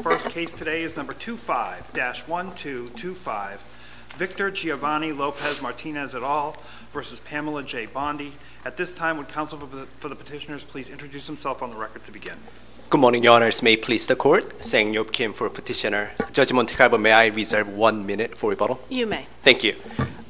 first case today is number 25-1225, Victor Giovanni Lopez Martinez et al. Versus Pamela J. Bondi. At this time, would counsel for the petitioners please introduce himself on the record to begin? Good morning, Your Honors. May it please the Court. Sang Yop Kim for petitioner. Judge Montecarlo, may I reserve 1 minute for rebuttal? You may. Thank you.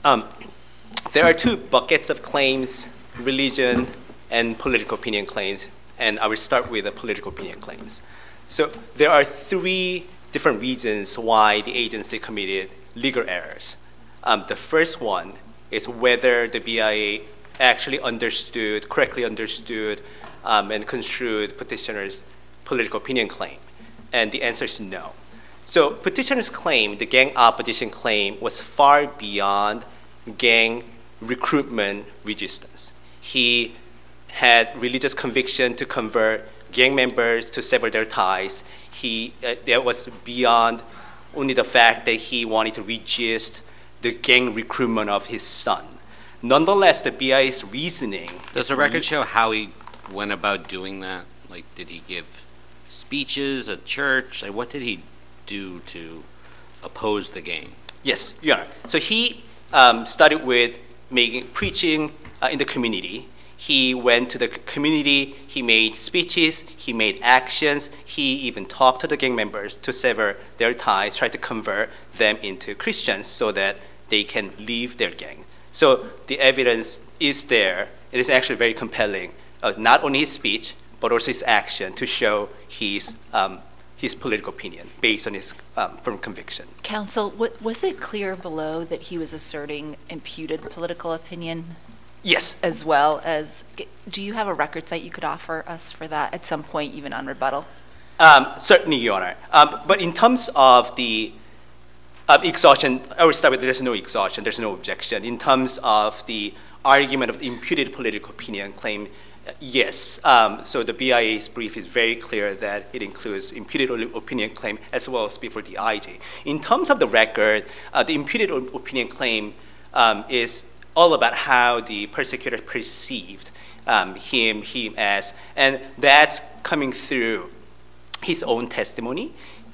There are two buckets of claims, religion and political opinion claims, and I will start with the political opinion claims. So there are three different reasons why the agency committed legal errors. The first one is whether the BIA actually correctly understood and construed petitioner's political opinion claim. And the answer is no. So petitioner's claim, the gang opposition claim, was far beyond gang recruitment resistance. He had religious conviction to convert gang members to sever their ties. That was beyond only the fact that he wanted to resist the gang recruitment of his son. Nonetheless, the BIA's reasoning... Does the record show how he went about doing that? Like, did he give speeches at church? Like, what did he do to oppose the gang? Yes, Your Honor. So he started with preaching in the community. He went to the community, he made speeches, he made actions, he even talked to the gang members to sever their ties, tried to convert them into Christians so that they can leave their gang. So the evidence is there. It is actually very compelling, not only his speech, but also his action to show his political opinion based on his firm conviction. Counsel, was it clear below that he was asserting imputed political opinion? Yes. As well as, do you have a record site you could offer us for that at some point, even on rebuttal? Certainly, Your Honor. But in terms of the exhaustion, I will start with there's no exhaustion, there's no objection. In terms of the argument of the imputed political opinion claim, yes. So the BIA's brief is very clear that it includes imputed opinion claim as well as before the IJ. In terms of the record, the imputed opinion claim is all about how the persecutor perceived him as, and that's coming through his own testimony.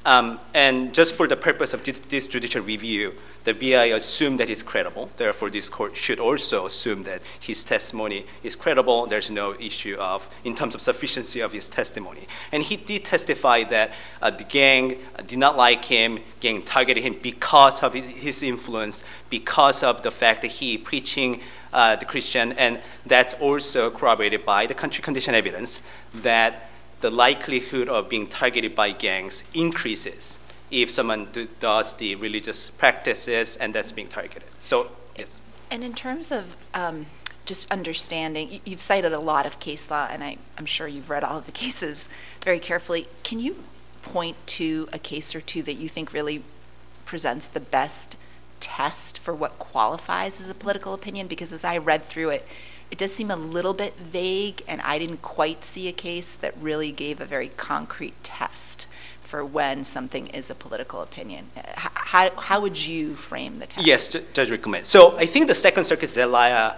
And just for the purpose of this judicial review, the BIA assumed that he's credible. Therefore, this court should also assume that his testimony is credible. There's no issue in terms of sufficiency of his testimony. And he did testify that the gang did not like him, gang targeted him because of his influence, because of the fact that he preaching the Christian, and that's also corroborated by the country condition evidence that the likelihood of being targeted by gangs increases if someone does the religious practices and that's being targeted. So, yes. And in terms of just understanding, you've cited a lot of case law, and I'm sure you've read all of the cases very carefully. Can you point to a case or two that you think really presents the best test for what qualifies as a political opinion? Because as I read through it, it does seem a little bit vague, and I didn't quite see a case that really gave a very concrete test for when something is a political opinion. How would you frame the test? Yes, Judge recommend. So I think the Second Circuit Zelaya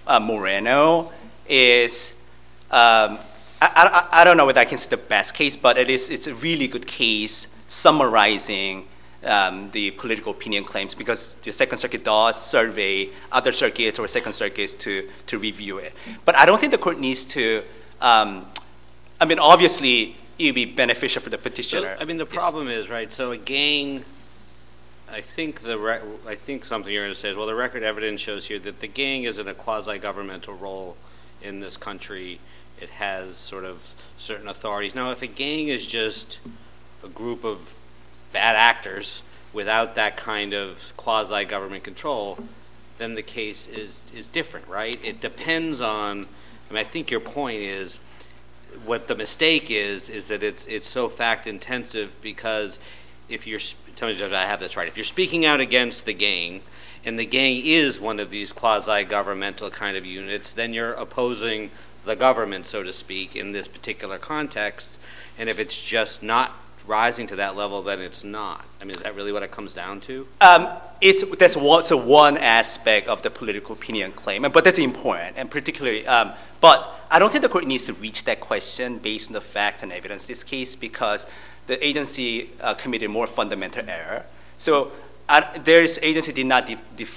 Moreno is, I don't know whether I can say the best case, but it's a really good case summarizing the political opinion claims, because the Second Circuit does survey other circuits or Second Circuits to review it. But I don't think the court needs to, obviously it would be beneficial for the petitioner. So, the problem is, right, so a gang, I think something you're going to say is, well, the record evidence shows here that the gang is in a quasi-governmental role in this country. It has sort of certain authorities. Now, if a gang is just a group of bad actors without that kind of quasi-government control, then the case is different, right? It depends on, I think your point is, what the mistake is that it's so fact-intensive, because if you're, tell me if I have this right, if you're speaking out against the gang, and the gang is one of these quasi-governmental kind of units, then you're opposing the government, so to speak, in this particular context, and if it's just not rising to that level, then it's not. Is that really what it comes down to? That's one aspect of the political opinion claim, but that's important, and particularly, but I don't think the court needs to reach that question based on the fact and evidence in this case because the agency committed more fundamental error. So there's agency did not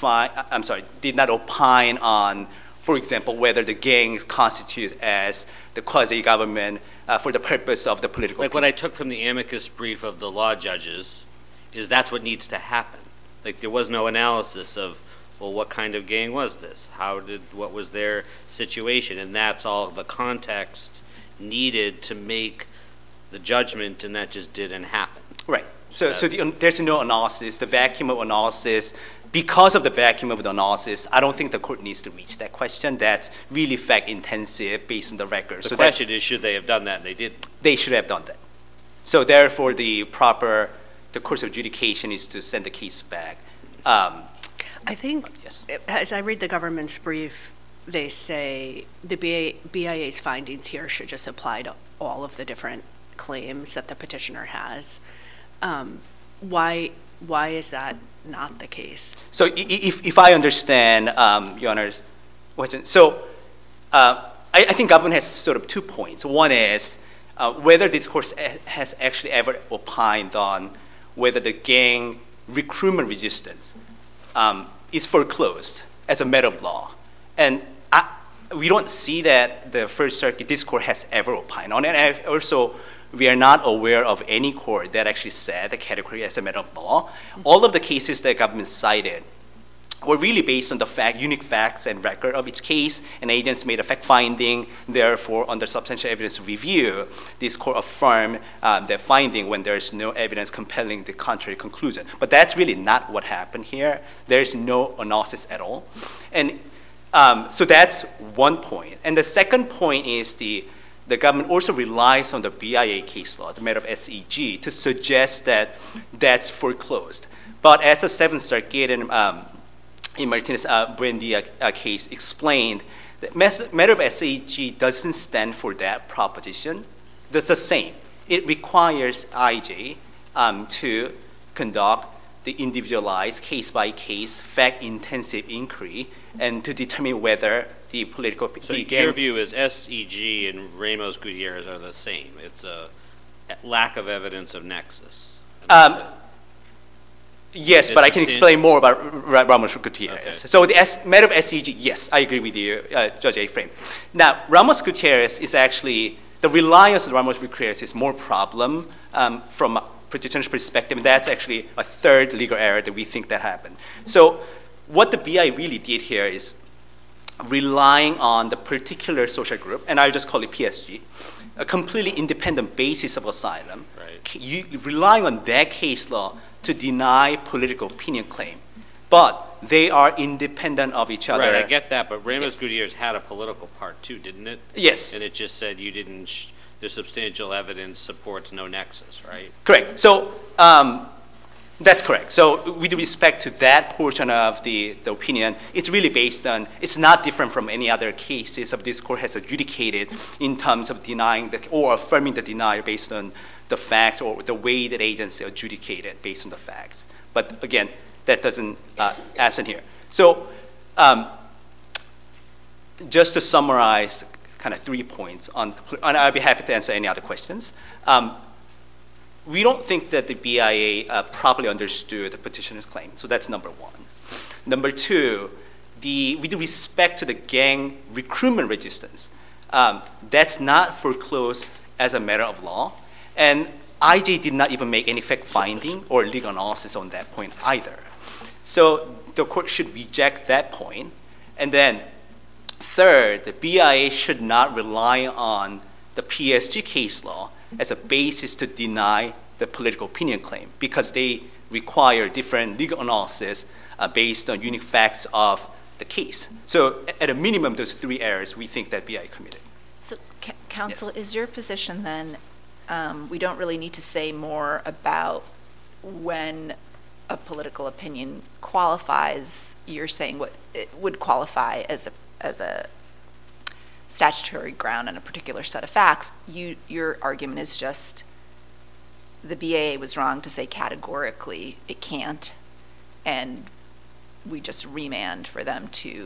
did not opine on, for example, whether the gangs constitute as the quasi-government for the purpose of the political. Like what I took from the amicus brief of the law judges is that's what needs to happen. Like there was no analysis of, well, what kind of gang was this? What was their situation? And that's all the context needed to make the judgment, and that just didn't happen. Right. So there's no analysis. The vacuum of analysis, because of the vacuum of the analysis, I don't think the court needs to reach that question. That's really fact-intensive based on the record. The question is, should they have done that? And they didn't. They should have done that. So therefore, the course of adjudication is to send the case back. I think, yes. As I read the government's brief, they say the BIA's findings here should just apply to all of the different claims that the petitioner has. Why is that not the case? So if I understand Your Honor's question, so I think government has sort of 2 points. One is whether this court has actually ever opined on whether the gang recruitment resistance is foreclosed as a matter of law. And we don't see that the First Circuit, this court has ever opined on it. And also, we are not aware of any court that actually said the category as a matter of law. All of the cases that government cited were really based on the unique facts and record of each case, and agents made a fact finding. Therefore, under substantial evidence review, this court affirmed that finding when there is no evidence compelling the contrary conclusion. But that's really not what happened here. There is no analysis at all. And so that's one point. And the second point is the government also relies on the BIA case law, the matter of SEG, to suggest that that's foreclosed. But as the Seventh Circuit and in Martinez Buendia case explained, the matter of SEG doesn't stand for that proposition. That's the same. It requires IJ to conduct the individualized case-by-case, fact-intensive inquiry and to determine whether the political... So your view is SEG and Ramos Gutierrez are the same. It's a lack of evidence of nexus. Yes, but I can explain more about Ramos Gutierrez. Okay. So the matter of SEG, yes, I agree with you, Judge Aframe. Now, Ramos Gutierrez is actually, the reliance on Ramos Gutierrez is more problem from a petitioner's perspective, and that's actually a third legal error that we think that happened. So what the BI really did here is relying on the particular social group, and I'll just call it PSG, a completely independent basis of asylum, right. Relying on that case law to deny political opinion claim. But they are independent of each other. Right, I get that, but Ramos Yes. Gutierrez had a political part too, didn't it? Yes. And it just said you didn't, the substantial evidence supports no nexus, right? Correct. So that's correct. So with respect to that portion of the opinion, it's really based on, it's not different from any other cases of this court has adjudicated in terms of denying or affirming the denial based on the facts or the way that agency adjudicated based on the facts. But again, that doesn't absent here. So just to summarize kind of 3 points and I'll be happy to answer any other questions. We don't think that the BIA properly understood the petitioner's claim. So that's number one. Number two, with respect to the gang recruitment resistance, that's not foreclosed as a matter of law. And IJ did not even make any fact finding or legal analysis on that point either. So the court should reject that point. And then third, the BIA should not rely on the PSG case law as a basis to deny the political opinion claim because they require different legal analysis based on unique facts of the case. So at a minimum, those 3 errors we think that BIA committed. So, counsel, Yes. is your position then, we don't really need to say more about when a political opinion qualifies? You're saying what it would qualify as a statutory ground on a particular set of facts. Your argument is just the BIA was wrong to say categorically it can't, and we just remand for them to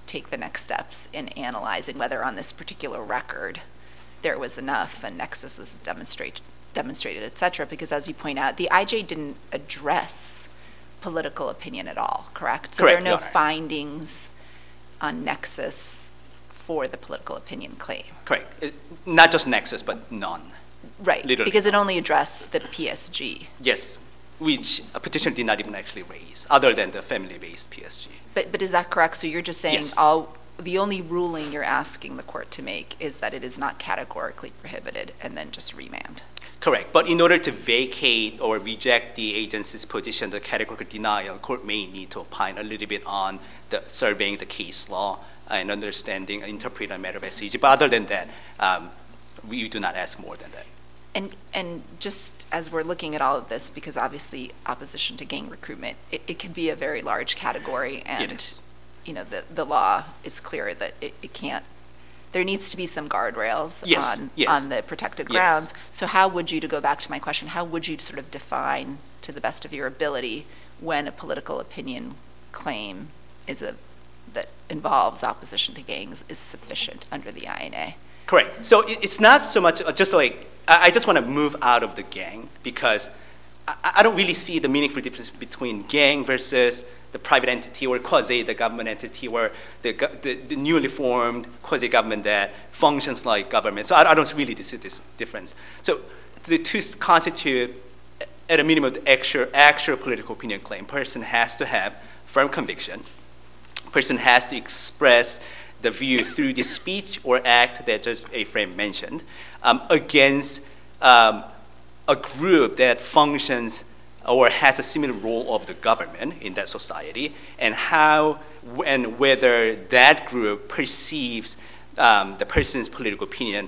take the next steps in analyzing whether on this particular record there was enough and nexus was demonstrated, et cetera, because as you point out, the IJ didn't address political opinion at all, correct? So Correct, there are no Your Honor. findings on nexus for the political opinion claim. Correct. Not just nexus, but none. Right, Literally. because it only addressed the PSG. Yes, which a petitioner did not even actually raise, other than the family-based PSG. But is that correct? So you're just saying Yes. the only ruling you're asking the court to make is that it is not categorically prohibited and then just remand? Correct. But in order to vacate or reject the agency's position, the categorical denial, court may need to opine a little bit on the surveying the case law and understanding, interpreting a matter of SCG. But other than that, we do not ask more than that. And just as we're looking at all of this, because obviously opposition to gang recruitment, it can be a very large category, and It is. you know the law is clear that it can't. There needs to be some guardrails Yes, yes. on the protected Yes. grounds. So how would you, to go back to my question, how would you sort of define, to the best of your ability, when a political opinion claim that involves opposition to gangs is sufficient under the INA? Correct. So it's not so much just like, I just want to move out of the gang because I don't really see the meaningful difference between gang versus the private entity or quasi the government entity or the newly formed quasi government that functions like government. So I don't really see this difference. So the two constitute at a minimum the actual political opinion claim. Person has to have firm conviction. Person has to express the view through the speech or act that Judge Ephraim mentioned against a group that functions or has a similar role of the government in that society, and how and whether that group perceives the person's political opinion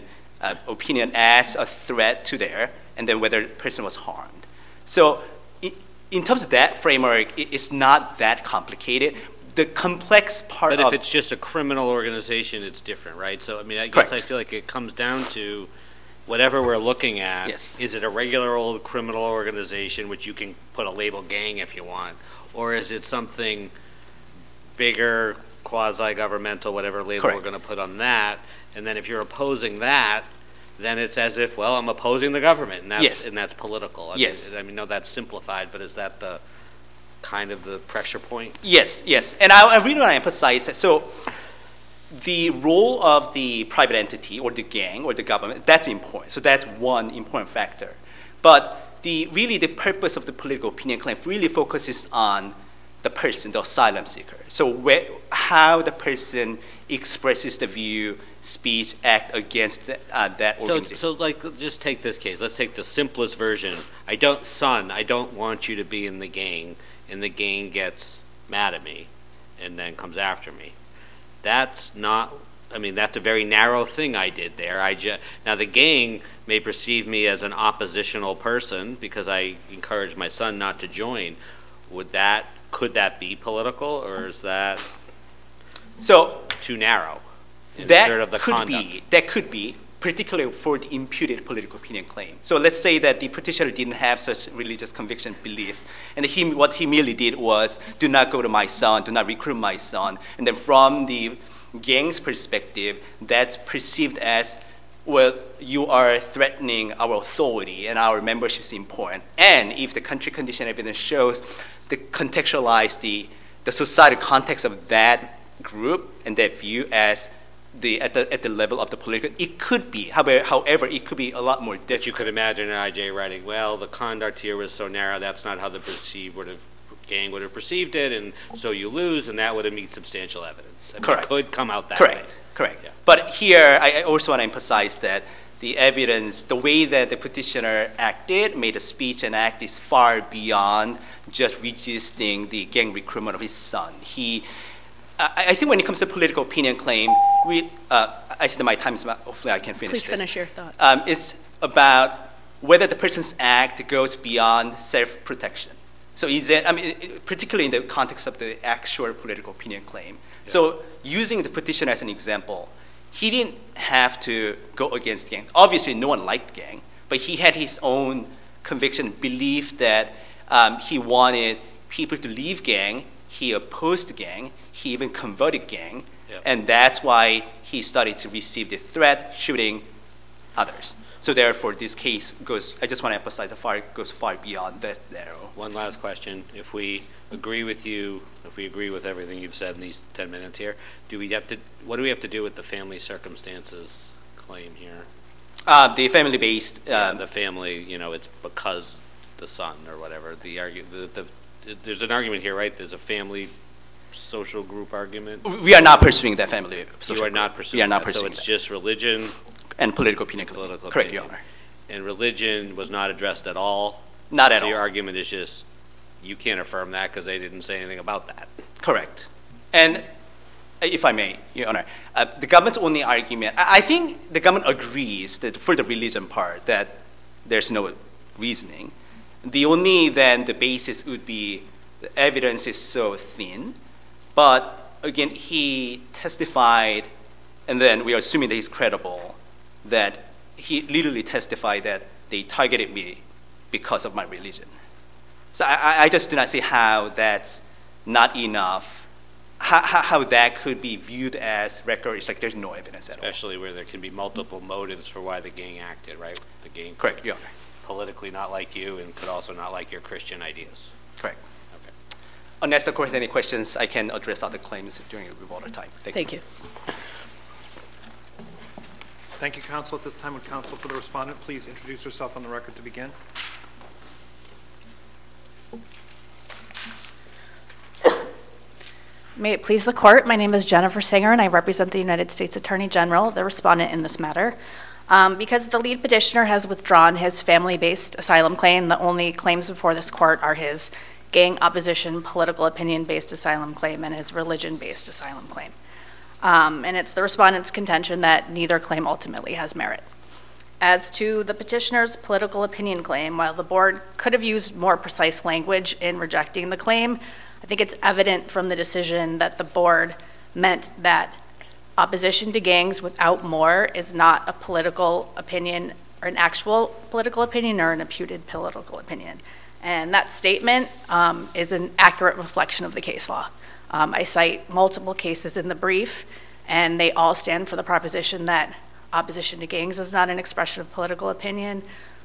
as a threat to theirs, and then whether the person was harmed. So in terms of that framework, it's not that complicated. The complex part But of if it's just a criminal organization, it's different, right? So, I mean, I guess Correct. I feel like it comes down to whatever we're looking at. Yes. Is it a regular old criminal organization, which you can put a label gang if you want? Or is it something bigger, quasi-governmental, whatever label Correct. we're going to put on that? And then if you're opposing that, then it's as if, well, I'm opposing the government, and that's, Yes. and that's political. Yes. I mean, no, that's simplified, but is that the kind of the pressure point? Yes, yes. And I really want to emphasize that. So the role of the private entity or the gang or the government, that's important. So that's one important factor. But the purpose of the political opinion claim really focuses on the person, the asylum seeker. So how the person expresses the view, speech, act against that organization. So like, just take this case. Let's take the simplest version. I don't want you to be in the gang, and the gang gets mad at me and then comes after me. That's not, I mean, that's a very narrow thing I did there. Now the gang may perceive me as an oppositional person because I encouraged my son not to join. Could that be political, or is that So too narrow in sort of the conduct? That could be, particularly for the imputed political opinion claim. So let's say that the petitioner didn't have such religious conviction belief, and what he merely did was, do not go to my son, do not recruit my son. And then from the gang's perspective, that's perceived as, well, you are threatening our authority and our membership is important. And if the country condition evidence shows to contextualize the societal context of that group and that view as at the level of the political, it could be. However, it could be a lot more difficult. But you could imagine an IJ writing, well, the conduct here was so narrow, that's not how the gang would have perceived it, and so you lose, and that would have meet substantial evidence. I mean, Correct. It could come out that way. Correct. Yeah. But here, I also want to emphasize that the evidence, the way that the petitioner acted, made a speech and act is far beyond just resisting the gang recruitment of his son. I think when it comes to political opinion claim, I see that my time is about, hopefully I can finish Please this. finish your thought. It's about whether the person's act goes beyond self-protection. So is it, particularly in the context of the actual political opinion claim. Yeah. So using the petitioner as an example, he didn't have to go against gang. Obviously, no one liked gang, but he had his own conviction, belief that he wanted people to leave gang. He opposed gang. He even converted gang. Yep. And that's why he started to receive the threat, shooting others. So therefore, this case goes, I just want to emphasize goes far beyond that narrow. One last question. If we agree with you, if we agree with everything you've said in these 10 minutes here, what do we have to do with the family circumstances claim here? The family-based, The family, it's because the son or whatever. There's an argument here, right? There's a family social group argument. we are not pursuing that family social You are group. not pursuing We are not that. So pursuing it's that. just religion. And political opinion. Political Correct, opinion. Your Honor. And religion was not addressed at all. Not at So your all. argument is just, you can't affirm that because they didn't say anything about that. Correct. And if I may, Your Honor, the government's only argument, I think the government agrees that for the religion part that there's no reasoning. The only then the basis would be the evidence is so thin, but again, he testified, and then we are assuming that he's credible, that he literally testified that they targeted me because of my religion. So I just do not see how that's not enough, how that could be viewed as record. It's like there's no evidence at all. Especially where there can be multiple motives for why the gang acted, right? The gang Correct, Your Honor. politically not like you and could also not like your Christian ideas. Correct. Okay. Unless, of course, any questions, I can address other claims during rebuttal time. Thank you. Thank you, counsel. At this time, would counsel for the respondent please introduce herself on the record to begin? May it please the court, my name is Jennifer Singer and I represent the United States Attorney General, the respondent in this matter. Because the lead petitioner has withdrawn his family-based asylum claim, the only claims before this court are his gang opposition, political opinion-based asylum claim, and his religion-based asylum claim. And it's the respondent's contention that neither claim ultimately has merit. As to the petitioner's political opinion claim, while the board could have used more precise language in rejecting the claim, I think it's evident from the decision that the board meant that opposition to gangs without more is not a political opinion or an actual political opinion or an imputed political opinion. And that statement is an accurate reflection of the case law. I cite multiple cases in the brief, and they all stand for the proposition that opposition to gangs is not an expression of political opinion.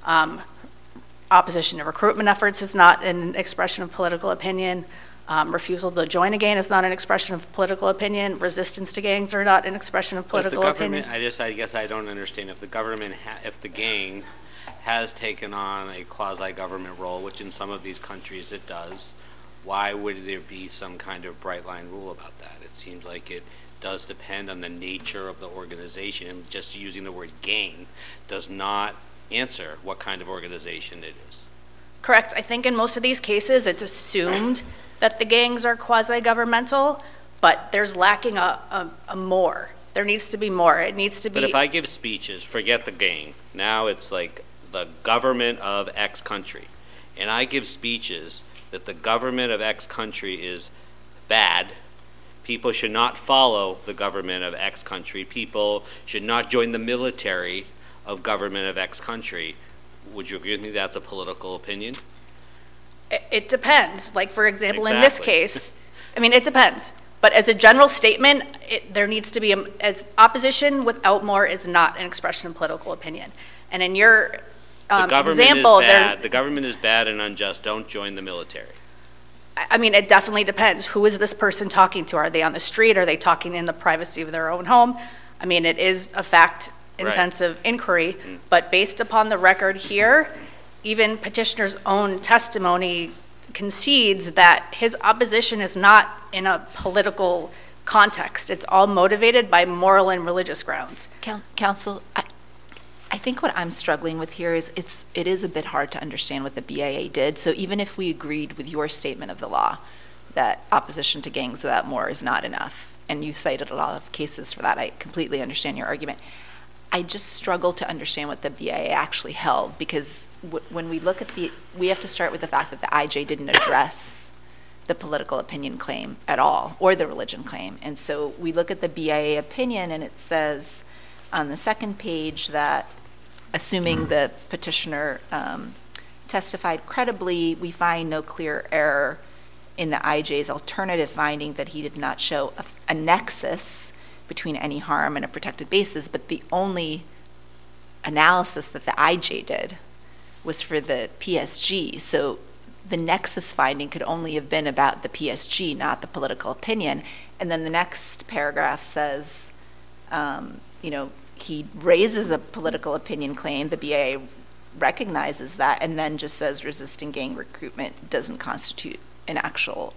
Opposition to recruitment efforts is not an expression of political opinion. Refusal to join a gang is not an expression of political opinion. Resistance to gangs are not an expression of political opinion. I guess I don't understand. If the government, if the gang has taken on a quasi-government role, which in some of these countries it does, why would there be some kind of bright line rule about that? It seems like it does depend on the nature of the organization, and just using the word gang does not answer what kind of organization it is. Correct. I think in most of these cases, it's assumed that the gangs are quasi-governmental, but there's lacking a more. There needs to be more. It needs to be. But if I give speeches, forget the gang, now it's like the government of X country, and I give speeches that the government of X country is bad, people should not follow the government of X country, people should not join the military of government of X country, would you agree with me that's a political opinion? It depends. Like, for example, in this Exactly. case, I mean, it depends. But as a general statement, there needs to be, as opposition without more is not an expression of political opinion. And in your The government example, is bad. The government is bad and unjust. Don't join the military. I mean, it definitely depends. Who is this person talking to? Are they on the street? Are they talking in the privacy of their own home? I mean, it is a fact-intensive inquiry, but based upon the record here, even petitioner's own testimony concedes that his opposition is not in a political context. It's all motivated by moral and religious grounds. Counsel, I think what I'm struggling with here is it is a bit hard to understand what the BIA did. So even if we agreed with your statement of the law that opposition to gangs without more is not enough, and you cited a lot of cases for that, I completely understand your argument. I just struggle to understand what the BIA actually held, because when we look at we have to start with the fact that the IJ didn't address the political opinion claim at all, or the religion claim. And so we look at the BIA opinion, and it says on the second page that, assuming the petitioner testified credibly, we find no clear error in the IJ's alternative finding that he did not show a nexus between any harm and a protected basis, but the only analysis that the IJ did was for the PSG. So the nexus finding could only have been about the PSG, not the political opinion. And then the next paragraph says, he raises a political opinion claim, the BIA recognizes that, and then just says resisting gang recruitment doesn't constitute an actual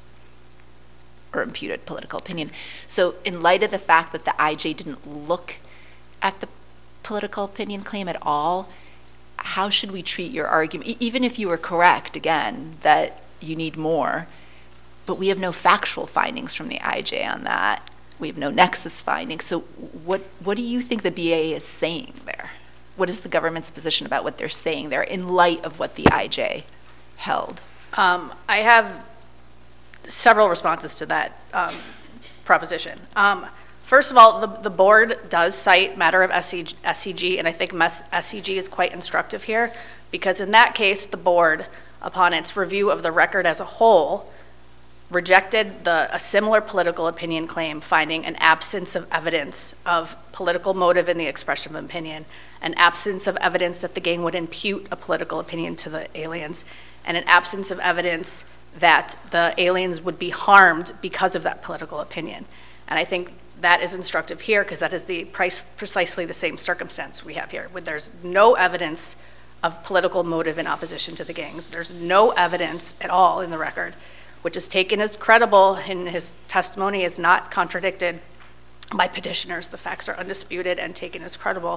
or imputed political opinion. So in light of the fact that the IJ didn't look at the political opinion claim at all, how should we treat your argument, even if you were correct, again, that you need more, but we have no factual findings from the IJ on that. We have no nexus findings. So what do you think the BIA is saying there? What is the government's position about what they're saying there in light of what the IJ held? I have several responses to that proposition. First of all, the board does cite matter of SCG, and I think SCG is quite instructive here, because in that case, the board, upon its review of the record as a whole, rejected a similar political opinion claim, finding an absence of evidence of political motive in the expression of opinion, an absence of evidence that the gang would impute a political opinion to the aliens, and an absence of evidence that the aliens would be harmed because of that political opinion. And I think that is instructive here, because that is precisely the same circumstance we have here, where there's no evidence of political motive in opposition to the gangs. There's no evidence at all in the record, which is taken as credible, and his testimony is not contradicted by petitioners. The facts are undisputed and taken as credible.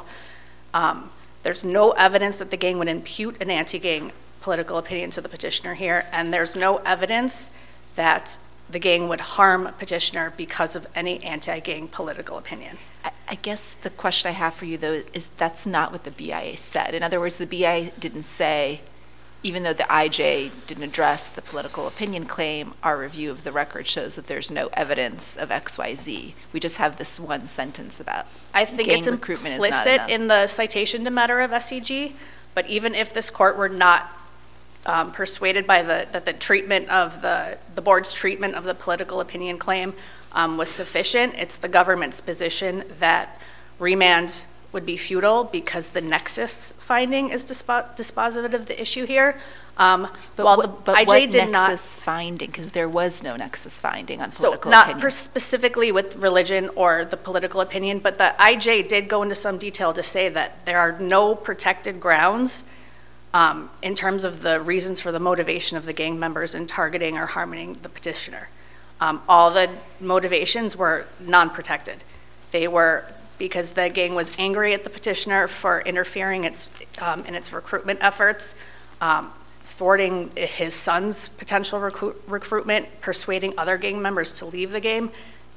There's no evidence that the gang would impute an anti-gang political opinion to the petitioner here, and there's no evidence that the gang would harm petitioner because of any anti-gang political opinion. I guess the question I have for you, though, is that's not what the BIA said. In other words, the BIA didn't say, even though the IJ didn't address the political opinion claim, our review of the record shows that there's no evidence of XYZ. We just have this one sentence about I think gang it's recruitment is not implicit enough. in the citation to matter of SCG, but even if this court were not persuaded by the treatment of the board's treatment of the political opinion claim was sufficient, it's the government's position that remand would be futile because the nexus finding is dispositive of the issue here. While the IJ what did not nexus finding? Because there was no nexus finding on political not opinion. specifically with religion or the political opinion, but the IJ did go into some detail to say that there are no protected grounds in terms of the reasons for the motivation of the gang members in targeting or harming the petitioner. All the motivations were non-protected. They were because the gang was angry at the petitioner for interfering in its recruitment efforts, thwarting his son's potential recruitment, persuading other gang members to leave the gang.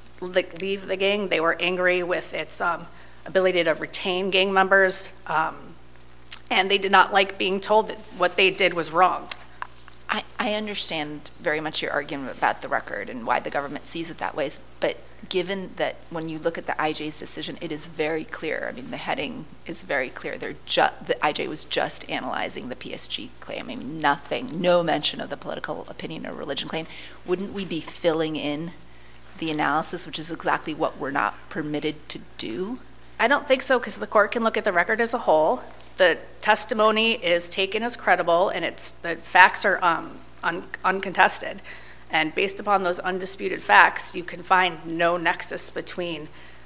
They were angry with its ability to retain gang members, and they did not like being told that what they did was wrong. I understand very much your argument about the record and why the government sees it that way, but given that when you look at the IJ's decision, it is very clear. I mean, the heading is very clear. The IJ was just analyzing the PSG claim. I mean, no mention of the political opinion or religion claim. Wouldn't we be filling in the analysis, which is exactly what we're not permitted to do? I don't think so, because the court can look at the record as a whole. The testimony is taken as credible, and the facts are uncontested. And based upon those undisputed facts, you can find no nexus between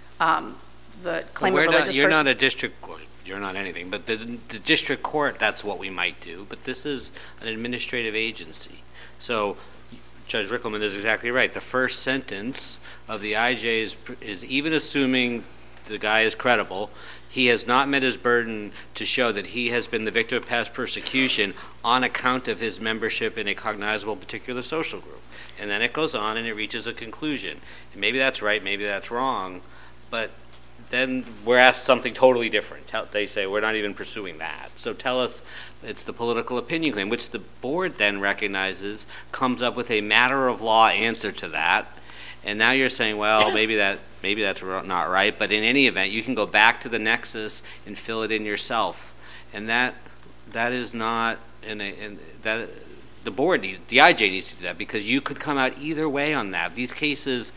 the claim of religious You're not a district court. You're not anything. But the district court, that's what we might do. But this is an administrative agency. So Judge Rickleman is exactly right. The first sentence of the IJ is even assuming the guy is credible, he has not met his burden to show that he has been the victim of past persecution on account of his membership in a cognizable particular social group. And then it goes on and it reaches a conclusion. And maybe that's right, maybe that's wrong, but then we're asked something totally different. They say, we're not even pursuing that. So tell us it's the political opinion claim, which the board then recognizes comes up with a matter of law answer to that. And now you're saying, well, maybe that's not right, but in any event, you can go back to the nexus and fill it in yourself, and that is not that the board the IJ needs to do that, because you could come out either way on that. These cases,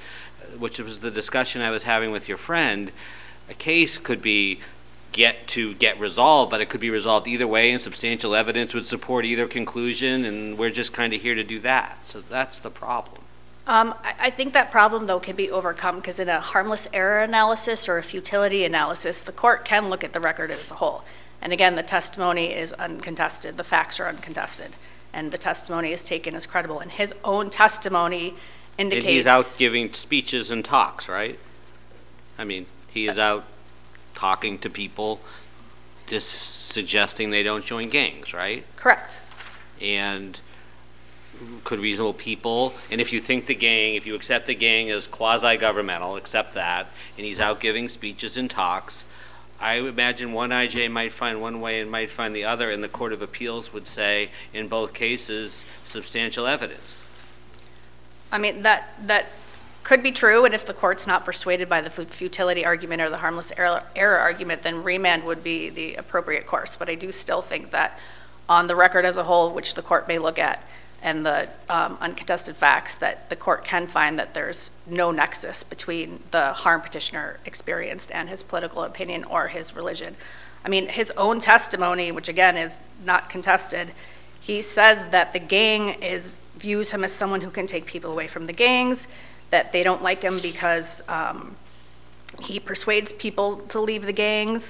which was the discussion I was having with your friend, a case could be get resolved, but it could be resolved either way, and substantial evidence would support either conclusion, and we're just kind of here to do that. So that's the problem. I think that problem, though, can be overcome because in a harmless error analysis or a futility analysis, the court can look at the record as a whole. And again, the testimony is uncontested, the facts are uncontested, and the testimony is taken as credible. And his own testimony indicates... And he's out giving speeches and talks, right? I mean, he is out talking to people, just suggesting they don't join gangs, right? Correct. And could reasonable people, and if you think the gang, if you accept the gang as quasi-governmental, accept that, and he's out giving speeches and talks, I would imagine one IJ might find one way and might find the other, and the Court of Appeals would say, in both cases, substantial evidence. I mean, that could be true, and if the court's not persuaded by the futility argument or the harmless error argument, then remand would be the appropriate course. But I do still think that on the record as a whole, which the court may look at, and the uncontested facts, that the court can find that there's no nexus between the harm petitioner experienced and his political opinion or his religion. I mean, his own testimony, which again is not contested, he says that the gang views him as someone who can take people away from the gangs, that they don't like him because he persuades people to leave the gangs,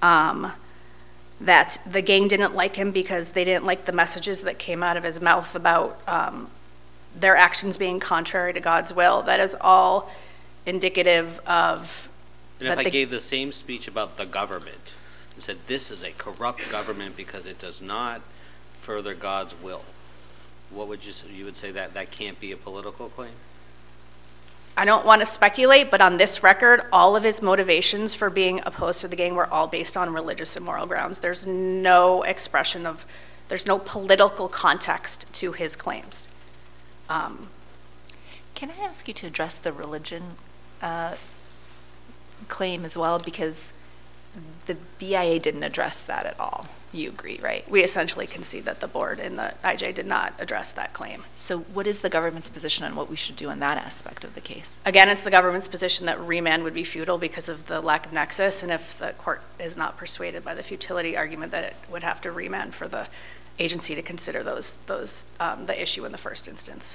that the gang didn't like him because they didn't like the messages that came out of his mouth about their actions being contrary to God's will. That is all indicative of... And if I gave the same speech about the government and said this is a corrupt government because it does not further God's will, what would you would say that can't be a political claim? I don't want to speculate, but on this record, all of his motivations for being opposed to the gang were all based on religious and moral grounds. There's no there's no political context to his claims. Can I ask you to address the religion claim as well? Because the BIA didn't address that at all. You agree, right? We essentially concede that the board and the IJ did not address that claim. So what is the government's position on what we should do in that aspect of the case? Again, it's the government's position that remand would be futile because of the lack of nexus, and if the court is not persuaded by the futility argument, that it would have to remand for the agency to consider the issue in the first instance.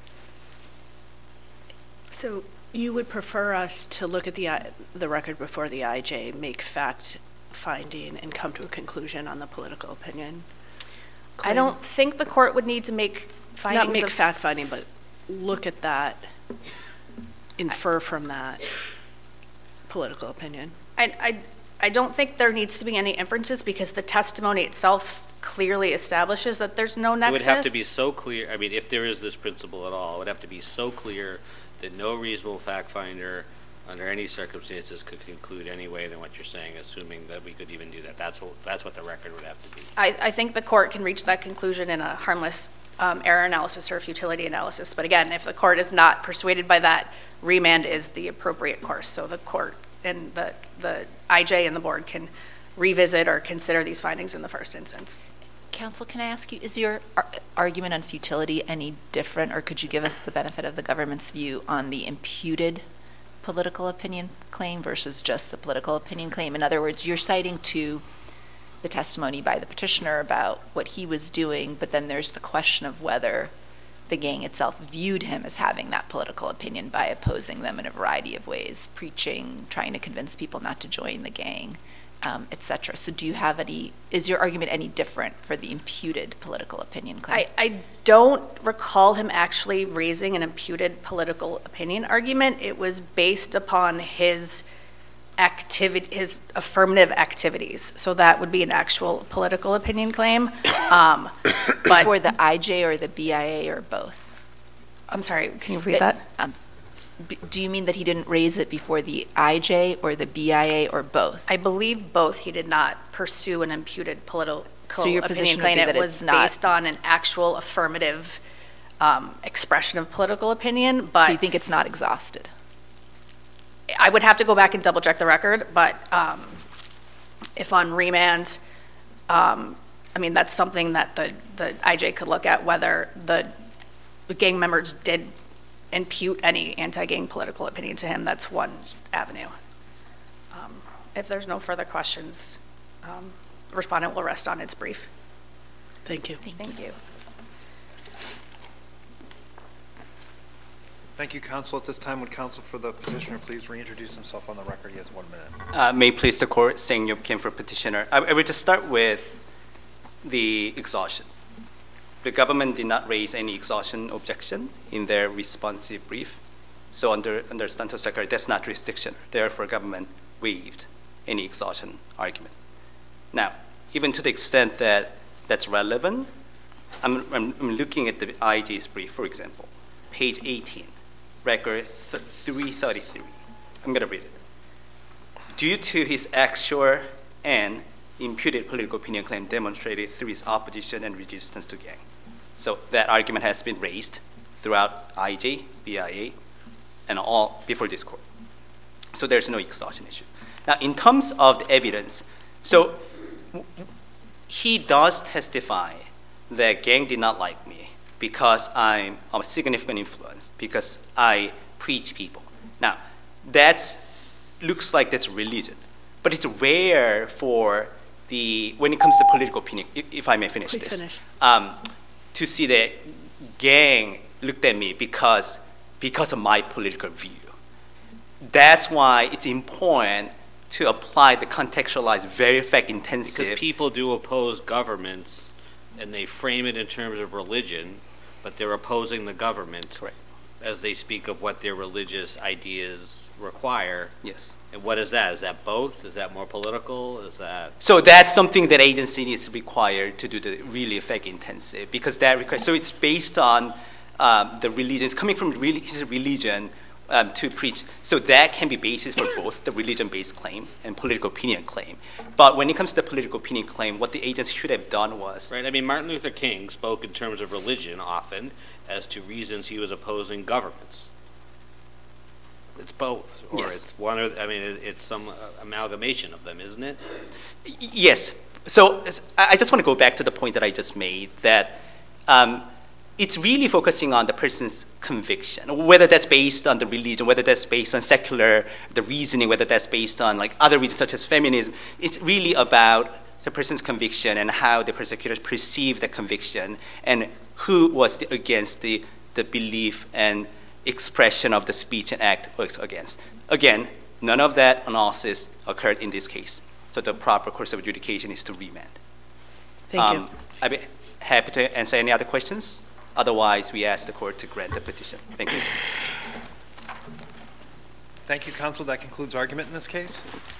So you would prefer us to look at the record before the IJ, make fact finding, and come to a conclusion on the political opinion claim? I don't think the court would need to make findings. Not make fact finding, but look at that, infer from that political opinion. I don't think there needs to be any inferences because the testimony itself clearly establishes that there's no nexus. It would have to be so clear, I mean, if there is this principle at all, it would have to be so clear that no reasonable fact finder under any circumstances could conclude any way than what you're saying, assuming that we could even do that. That's what the record would have to be. I think the court can reach that conclusion in a harmless error analysis or a futility analysis. But again, if the court is not persuaded by that, remand is the appropriate course. So the court and the IJ and the board can revisit or consider these findings in the first instance. Counsel, can I ask you, is your argument on futility any different, or could you give us the benefit of the government's view on the imputed political opinion claim versus just the political opinion claim? In other words, you're citing to the testimony by the petitioner about what he was doing, but then there's the question of whether the gang itself viewed him as having that political opinion by opposing them in a variety of ways, preaching, trying to convince people not to join the gang, etc. So is your argument any different for the imputed political opinion claim? I don't recall him actually raising an imputed political opinion argument. It was based upon his affirmative activities. So that would be an actual political opinion claim. But for the IJ or the BIA or both? I'm sorry, can you repeat that? Do you mean that he didn't raise it before the IJ or the BIA or both? I believe both. He did not pursue an imputed political So your opinion position claim. would be that It was it's not- based on an actual affirmative expression of political opinion, but So you think it's not exhausted? I would have to go back and double check the record, but if on remand, I mean, that's something that the IJ could look at, whether the gang members did impute any anti-gang political opinion to him. That's one avenue. If there's no further questions, the respondent will rest on its brief. Thank you. Thank you. Thank you, counsel. At this time, would counsel for the petitioner please reintroduce himself on the record? He has 1 minute. May it please the court, Sang-Yup Kim for petitioner. I will just start with the exhaustion. The government did not raise any exhaustion objection in their responsive brief. So under Santos Secretary, that's not jurisdiction. Therefore, government waived any exhaustion argument. Now, even to the extent that that's relevant, I'm looking at the IJ's brief, for example, page 18, record 333. I'm going to read it. Due to his actual and imputed political opinion claim demonstrated through his opposition and resistance to gang. So that argument has been raised throughout IJ, BIA, and all before this court. So there's no exhaustion issue. Now, in terms of the evidence, so he does testify that gang did not like me because I'm a significant influence, because I preach people. Now, that looks like that's religion, but it's rare for when it comes to political opinion, if I may finish Please this, finish. to see that gang looked at me because of my political view. That's why it's important to apply the contextualized, very fact-intensive. Because people do oppose governments, and they frame it in terms of religion, but they're opposing the government. Correct. As they speak of what their religious ideas require. Yes. And what is that? Is that both? Is that more political? Is that? So that's something that agency is required to do the really fact-intensive, because that requires. So it's based on the religion. It's coming from his religion to preach. So that can be basis for both the religion-based claim and political opinion claim. But when it comes to the political opinion claim, what the agency should have done was. Right. I mean, Martin Luther King spoke in terms of religion often as to reasons he was opposing governments. It's both, or Yes. it's one, or I mean, it's some amalgamation of them, isn't it? Yes. So I just want to go back to the point that I just made, that it's really focusing on the person's conviction, whether that's based on the religion, whether that's based on the reasoning, whether that's based on like other reasons such as feminism. It's really about the person's conviction and how the persecutors perceive the conviction and who was against the belief and expression of the speech and act was against. Again, none of that analysis occurred in this case. So the proper course of adjudication is to remand. Thank you. I'd be happy to answer any other questions. Otherwise, we ask the court to grant the petition. Thank you. Thank you, counsel. That concludes argument in this case.